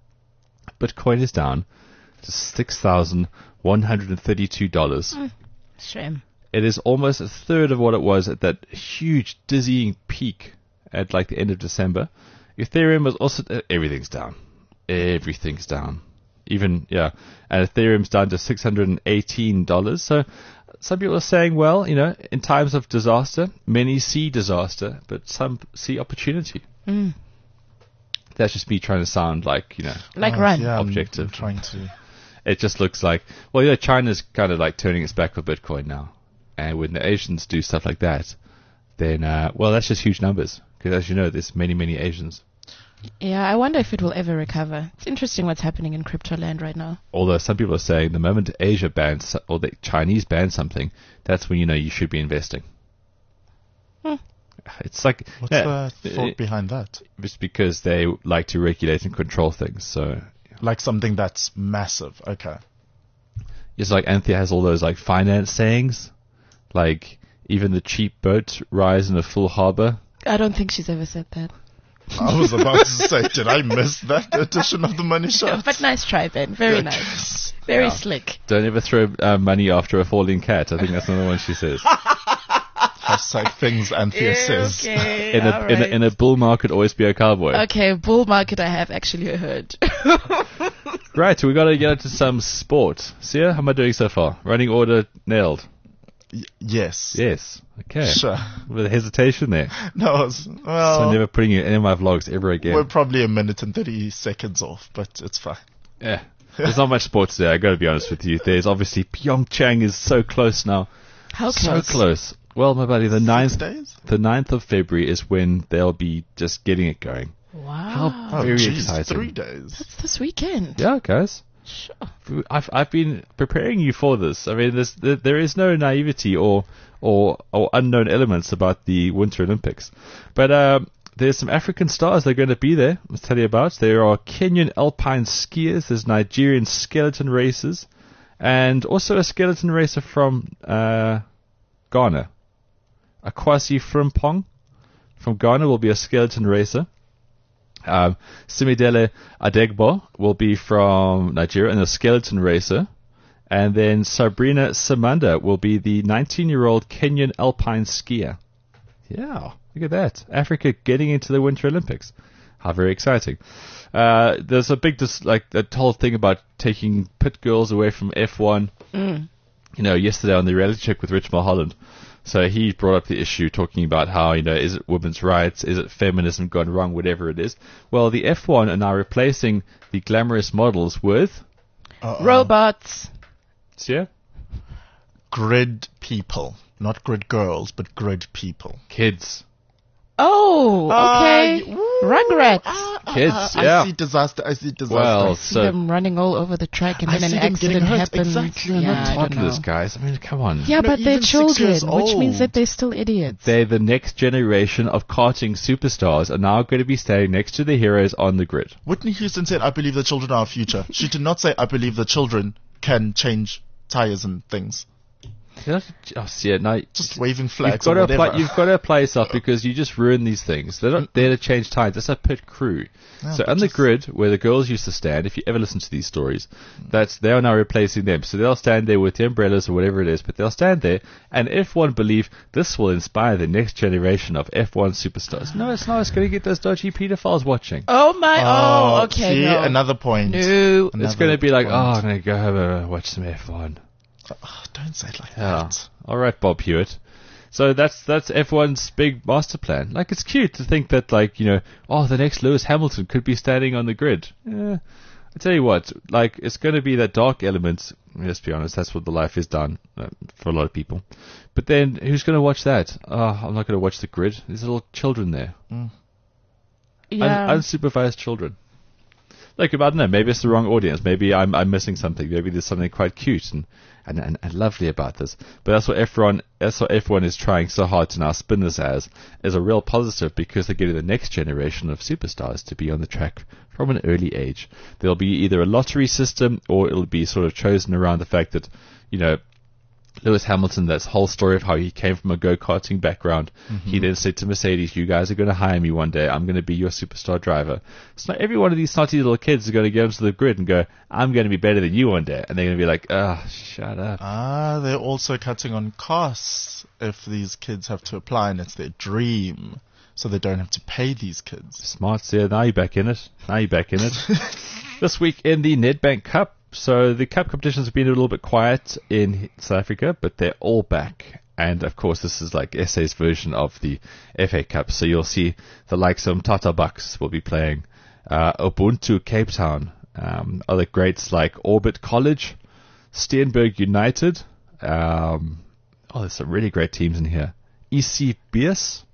Bitcoin is down to six thousand one hundred thirty-two dollars. Mm, shame. It is almost a third of what it was at that huge, dizzying peak at like the end of December. Ethereum was also... Uh, everything's down. Everything's down. Even, yeah, and Ethereum's down to six hundred eighteen dollars. So some people are saying, well, you know, in times of disaster, many see disaster, but some see opportunity. Mm. That's just me trying to sound like, you know, like uh, yeah, objective. I'm, I'm trying to. It just looks like, well, yeah, China's kind of like turning its back on Bitcoin now. And when the Asians do stuff like that, then, uh, well, that's just huge numbers. Because as you know, there's many, many Asians. Yeah, I wonder if it will ever recover. It's interesting what's happening in crypto land right now. Although some people are saying the moment Asia bans or the Chinese ban something, that's when you know you should be investing. Hmm. It's like what's yeah, the thought it, behind that? It's because they like to regulate and control things. So like something that's massive. Okay. It's like Anthea has all those like finance sayings, like even the cheap boat rise in a full harbor. I don't think she's ever said that. I was about to say, did I miss that edition of the Money Shot? Yeah, but nice try, Ben. Very yeah, nice. Very yeah. slick. Don't ever throw uh, money after a falling cat. I think that's another one she says. Hashtag things Anthea says. Okay, in, a, right. in, a, in a bull market, always be a cowboy. Okay, bull market I have actually heard. Right, we got to get into some sport. Sia, how am I doing so far? Running order nailed. Y- yes. Yes. Okay. Sure. With hesitation there. No, it's, well... So I'm never putting you in any of my vlogs ever again. We're probably a minute and thirty seconds off, but it's fine. Yeah. There's not much sports there, I got to be honest with you. There's obviously Pyeongchang is so close now. How close? So close. Well, my buddy, the ninth, days? the ninth of February is when they'll be just getting it going. Wow. How oh, very geez, exciting. Three days. That's this weekend. Yeah, guys. Sure. I've I've been preparing you for this. I mean, there's, there, there is no naivety or, or or unknown elements about the Winter Olympics. But um, there's some African stars that are going to be there. Let's tell you about. There are Kenyan alpine skiers. There's Nigerian skeleton racers. And also a skeleton racer from uh, Ghana. Akwasi Frimpong from Ghana will be a skeleton racer. Um, Simidele Adegbo will be from Nigeria and a skeleton racer. And then Sabrina Samanda will be the nineteen-year-old Kenyan alpine skier. Yeah, look at that. Africa getting into the Winter Olympics. How very exciting. Uh, there's a big, dis- like, that whole thing about taking pit girls away from F one. Mm. You know, yesterday on the reality check with Rich Mulholland. So he brought up the issue talking about how, you know, is it women's rights? Is it feminism gone wrong? Whatever it is. Well, the F one are now replacing the glamorous models with... Uh-oh. Robots. Yeah? Grid people. Not grid girls, but grid people. Kids. Oh, okay. Uh, Rugrats. Uh, uh, Kids, uh, yeah. I see disaster, I see disaster. Well, I see so them running all over the track and I then an see them accident getting hurt. happens. Exactly, yeah, not I don't toddlers, know. guys. I mean, come on. Yeah, No, but they're even six children, years which means old. that they're still idiots. They're the next generation of karting superstars are now going to be staying next to the heroes on the grid. Whitney Houston said, I believe the children are our future. She did not say, I believe the children can change tires and things. You know, oh, see it now. Just waving You've flags got or to whatever. apply, you've got to apply yourself because you just ruin these things. They're not there to change tires. That's a pit crew. Yeah, so but on the just- grid where the girls used to stand, if you ever listen to these stories, that's they are now replacing them. So they'll stand there with the umbrellas or whatever it is, but they'll stand there. And F one believe this will inspire the next generation of F one superstars. No, it's not. It's going to get those dodgy pedophiles watching. Oh my, oh, Oh, okay, see, no. another point. No. It's Another going to be like, point. oh, I'm going to go have a watch some F one. Oh, don't say it like Yeah. that. All right, Bob Hewitt. So that's that's F one's big master plan. Like, it's cute to think that, like, you know, oh, the next Lewis Hamilton could be standing on the grid. Yeah. I tell you what, like, it's going to be that dark element. Let's be honest, that's what the life is done uh, for a lot of people. But then, who's going to watch that? Oh, I'm not going to watch the grid. There's little children there. Yeah. Un- unsupervised children. Like, I don't know, maybe it's the wrong audience. Maybe I'm I'm missing something. Maybe there's something quite cute and, and, and, and lovely about this. But that's what F one, that's what F one is trying so hard to now spin this as, is a real positive because they're getting the next generation of superstars to be on the track from an early age. There'll be either a lottery system or it'll be sort of chosen around the fact that, you know, Lewis Hamilton, that's whole story of how he came from a go-karting background. Mm-hmm. He then said to Mercedes, you guys are going to hire me one day. I'm going to be your superstar driver. So not every one of these snotty little kids is going to get onto the grid and go, I'm going to be better than you one day. And they're going to be like, ah, shut up. Ah, they're also cutting on costs if these kids have to apply and it's their dream. So they don't have to pay these kids. Smart, yeah, now you're back in it. Now you're back in it. This week in the Nedbank Cup. So the Cup competitions have been a little bit quiet in South Africa, but they're all back. And of course, this is like S A's version of the F A Cup. So you'll see the likes of Tata Bucks will be playing, uh, Ubuntu Cape Town, um, other greats like Orbit College, Steenberg United. Um, oh, there's some really great teams in here. E C B S.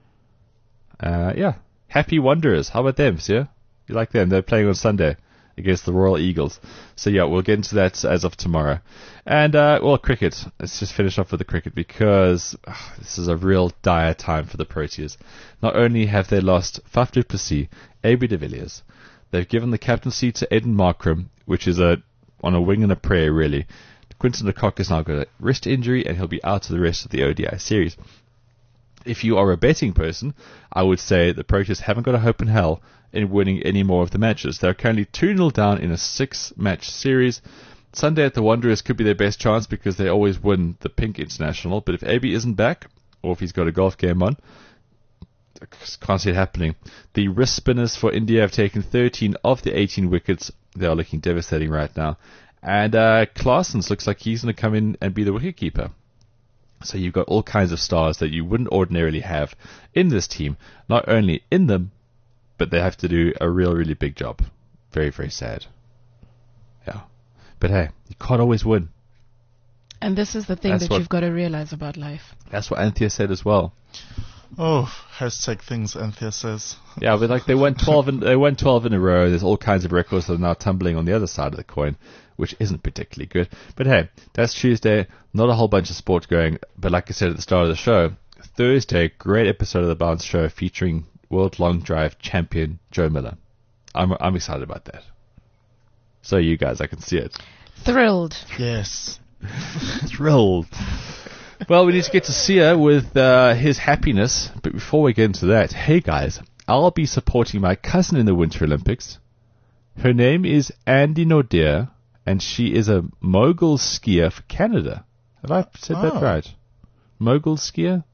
Uh, yeah. Happy Wanderers. How about them, sir? You like them? They're playing on Sunday against the Royal Eagles. So yeah, we'll get into that as of tomorrow. And, uh, well, cricket. Let's just finish off with the cricket because ugh, this is a real dire time for the Proteas. Not only have they lost Faf du Plessis, A B de Villiers, they've given the captaincy to Eden Markram, which is a on a wing and a prayer, really. Quinton de Kock has now got a wrist injury and he'll be out for the rest of the O D I series. If you are a betting person, I would say the Proteas haven't got a hope in hell in winning any more of the matches. They're currently two nil down in a six-match series. Sunday at the Wanderers could be their best chance because they always win the Pink International. But if A B isn't back, or if he's got a golf game on, I can't see it happening. The wrist spinners for India have taken thirteen of the eighteen wickets. They are looking devastating right now. And uh, Klaasens looks like he's going to come in and be the wicketkeeper. So you've got all kinds of stars that you wouldn't ordinarily have in this team. Not only in them, but they have to do a real, really big job. Very, very sad. Yeah. But hey, you can't always win. And this is the thing That's that what- you've got to realize about life. That's what Anthea said as well. Oh, hashtag things Anthea says. Yeah, but like they won twelve in, they won twelve in a row. There's all kinds of records that are now tumbling on the other side of the coin, which isn't particularly good. But hey, that's Tuesday. Not a whole bunch of sport going. But like I said at the start of the show, Thursday, great episode of the Bounce Show featuring World Long Drive champion Joe Miller. I'm I'm excited about that. So you guys, I can see it. Thrilled. Yes. Thrilled. Well, we need to get to Sia with uh, his happiness. But before we get into that, hey guys, I'll be supporting my cousin in the Winter Olympics. Her name is Andy Nordier, and she is a mogul skier for Canada. Have I said that Oh. right? Mogul skier?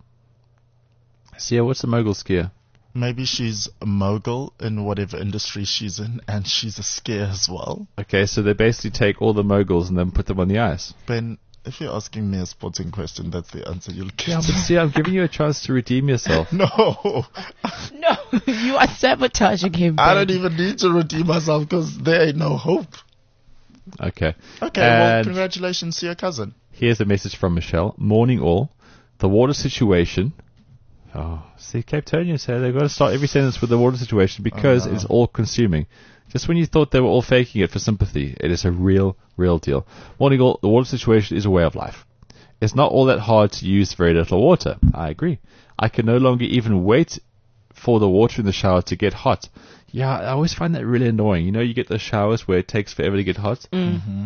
Sia, what's a mogul skier? Maybe she's a mogul in whatever industry she's in, and she's a skier as well. Okay, so they basically take all the moguls and then put them on the ice. Ben, if you're asking me a sporting question, that's the answer you'll get. Yeah, but Sia, I'm giving you a chance to redeem yourself. No, No, you are sabotaging him. I Ben. don't even need to redeem myself because there ain't no hope. Okay. Okay, well, And congratulations to your cousin. here's a message from Michelle. Morning all. The water situation. Oh, see, Cape Townians say they've got to start every sentence with the water situation because Oh, no. it's all consuming. Just when you thought they were all faking it for sympathy, it is a real, real deal. Morning all, the water situation is a way of life. It's not all that hard to use very little water. I agree. I can no longer even wait for the water in the shower to get hot. Yeah, I always find that really annoying. You know, you get the showers where it takes forever to get hot. Mm.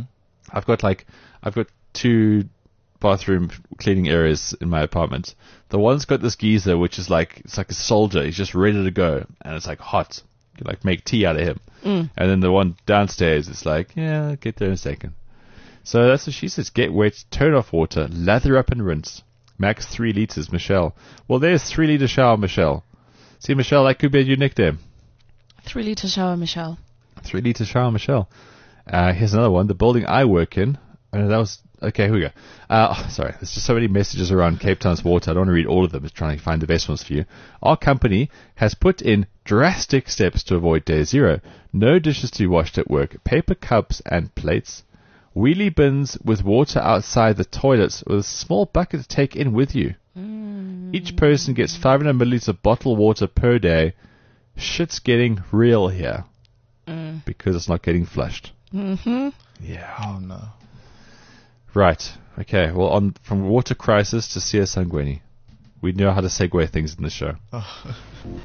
I've got like I've got two bathroom cleaning areas in my apartment. The one's got this geezer, which is like it's like a soldier. He's just ready to go, and it's like hot. You can like make tea out of him. Mm. And then the one downstairs, it's like, yeah, I'll get there in a second. So that's what she says. Get wet, turn off water, lather up and rinse. Max three liters, Michelle. Well, there's three liter shower, Michelle. See, Michelle, that could be your nickname. Three liter shower, Michelle. Three liter shower, Michelle. Uh, here's another one. The building I work in. Uh, that was okay. Here we go. Uh, oh, sorry, there's just so many messages around Cape Town's water. I don't want to read all of them. I'm trying to find the best ones for you. Our company has put in drastic steps to avoid day zero. No dishes to be washed at work. Paper cups and plates. Wheelie bins with water outside the toilets with a small bucket to take in with you. Mm. Each person gets five hundred milliliters of bottled water per day. Shit's getting real here Mm. because it's not getting flushed. Mm-hmm. Yeah. Oh, no. Right. Okay. Well, on from water crisis to C S Sangweni, we know how to segue things in the show. Oh.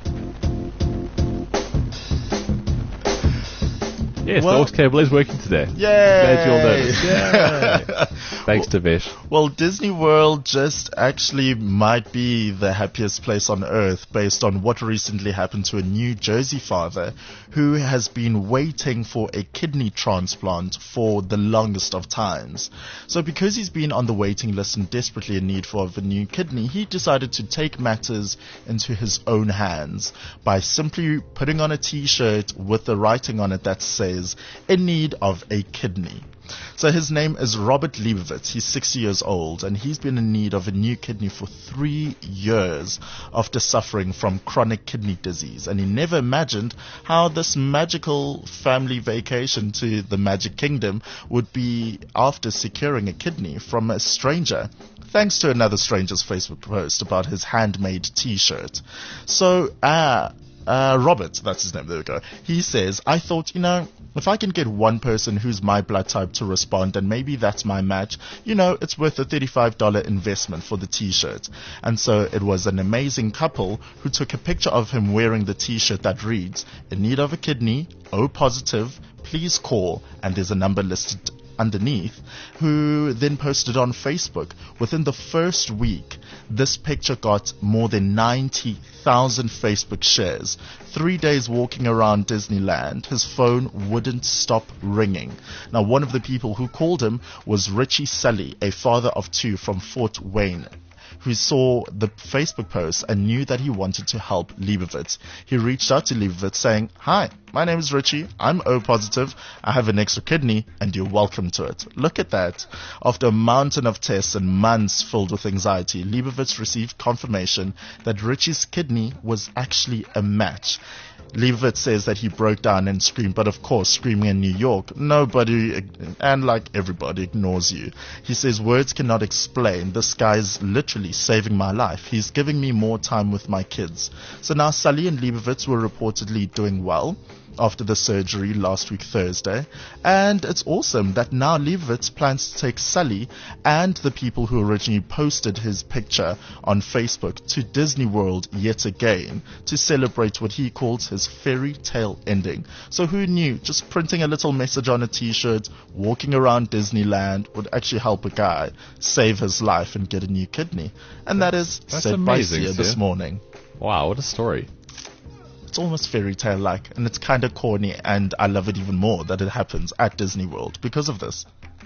Yes, Well- the aux cable is working today. Yay! Glad you all noticed. Yay! Thanks to Vish. Well, Disney World just actually might be the happiest place on earth based on what recently happened to a New Jersey father who has been waiting for a kidney transplant for the longest of times. So because he's been on the waiting list and desperately in need for of a new kidney, he decided to take matters into his own hands by simply putting on a t-shirt with the writing on it that says, "In need of a kidney." So his name is Robert Leibovitz. He's sixty years old, and he's been in need of a new kidney for three years after suffering from chronic kidney disease. And he never imagined how this magical family vacation to the Magic Kingdom would be after securing a kidney from a stranger, thanks to another stranger's Facebook post about his handmade t-shirt. So, uh, Uh, Robert, that's his name, there we go. He says, I thought, you know, if I can get one person who's my blood type to respond, and maybe that's my match, you know, it's worth a thirty-five dollars investment for the t-shirt. And so it was an amazing couple who took a picture of him wearing the t-shirt that reads, "In need of a kidney, O positive, please call," and there's a number listed underneath, who then posted on Facebook. Within the first week, this picture got more than ninety thousand Facebook shares. Three days walking around Disneyland, his phone wouldn't stop ringing. Now, one of the people who called him was Richie Sully, a father of two from Fort Wayne, who saw the Facebook post and knew that he wanted to help Leibovitz. He reached out to Leibovitz saying, "Hi, my name is Richie. I'm O positive. I have an extra kidney and you're welcome to it." Look at that. After a mountain of tests and months filled with anxiety, Leibovitz received confirmation that Richie's kidney was actually a match. Leibovitz says that he broke down and screamed, but of course, screaming in New York, nobody, and like everybody, ignores you. He says, "Words cannot explain. This guy's literally saving my life. He's giving me more time with my kids." So now Sully and Leibovitz were reportedly doing well after the surgery last week Thursday, and it's awesome that now Leibovitz plans to take Sully and the people who originally posted his picture on Facebook to Disney World yet again to celebrate what he calls his fairy tale ending. So who knew just printing a little message on a t-shirt, walking around Disneyland would actually help a guy save his life and get a new kidney? And that is That's said by amazing, Sia this Sia. morning. Wow, what a story. It's almost fairy tale like, and it's kind of corny, and I love it even more that it happens at Disney World because of this.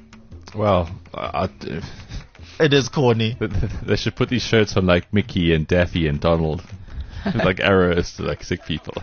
Well, I, I, It is corny. they should put these shirts on like Mickey and Daffy and Donald, with, like arrows to like sick people.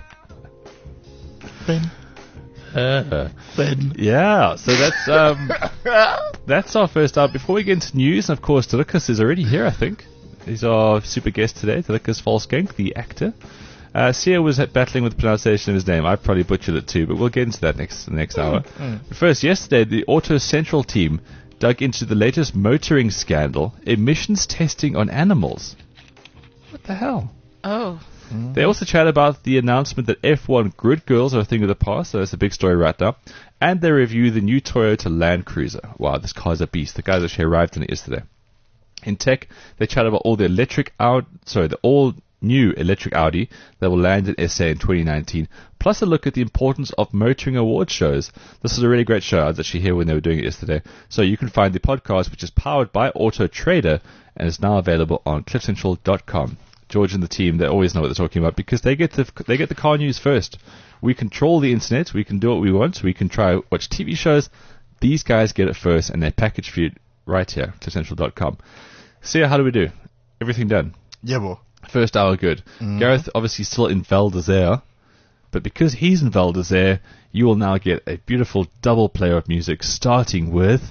Ben, Uh, Ben. yeah, so that's um, that's our first up. Before we get into news, and of course, Delikus is already here, I think. He's our super guest today, Delikus Volskenk, the actor. Uh, Sia was battling with the pronunciation of his name. I probably butchered it too, but we'll get into that next next hour. But first, yesterday, the Auto Central team dug into the latest motoring scandal, emissions testing on animals. What the hell? Oh. They also chat about the announcement that F one grid girls are a thing of the past, so that's a big story right now. And they review the new Toyota Land Cruiser. Wow, this car's a beast. The guys actually arrived in it yesterday. In tech, they chat about all the electric out, sorry, the all new electric Audi that will land in S A in twenty nineteen, plus a look at the importance of motoring award shows. This is a really great show. I was actually here when they were doing it yesterday. So you can find the podcast, which is powered by Auto Trader and is now available on cliff central dot com. George and the team, they always know what they're talking about because they get the they get the car news first. We control the internet. We can do what we want. We can try watch T V shows. These guys get it first, and they're packaged for you right here, cliff central dot com. Sia, how do we do? Everything done? Yeah, well. First hour good. Mm. Gareth obviously still in Val d'Isere, but because he's in Val d'Isere, you will now get a beautiful double player of music, starting with...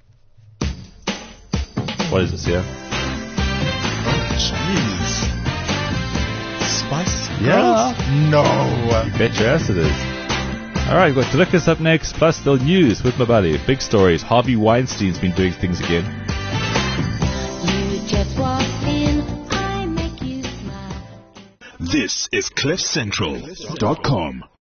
What is this here? Oh, jeez. Spice Girls? Yeah. No. You bet your ass it is. Alright, we've got Delicus up next, plus the news with my buddy. Big stories. Harvey Weinstein's been doing things again. You just walk in, I make you smile. This is cliff central dot com.